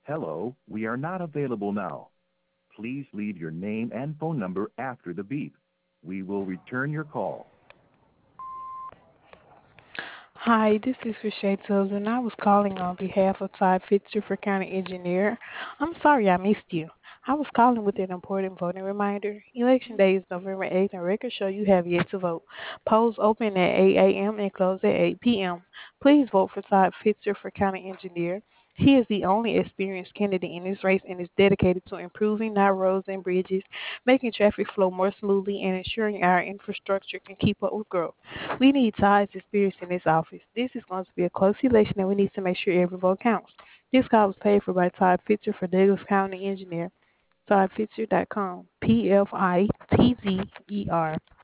Hello, we are not available now. Please leave your name and phone number after the beep. We will return your call. Hi, this is Rashay Tilden. I was calling on behalf of Todd Fitzer for County Engineer. I'm sorry I missed you. I was calling with an important voting reminder. Election day is November 8th, and records show you have yet to vote. Polls open at 8 a.m. and close at 8 p.m. Please vote for Todd Fitzer for County Engineer. He is the only experienced candidate in this race and is dedicated to improving our roads and bridges, making traffic flow more smoothly, and ensuring our infrastructure can keep up with growth. We need Todd's experience in this office. This is going to be a close election, and we need to make sure every vote counts. This call was paid for by Todd Fitzer for Douglas County Engineer. ToddFitzer.com. PFITZER.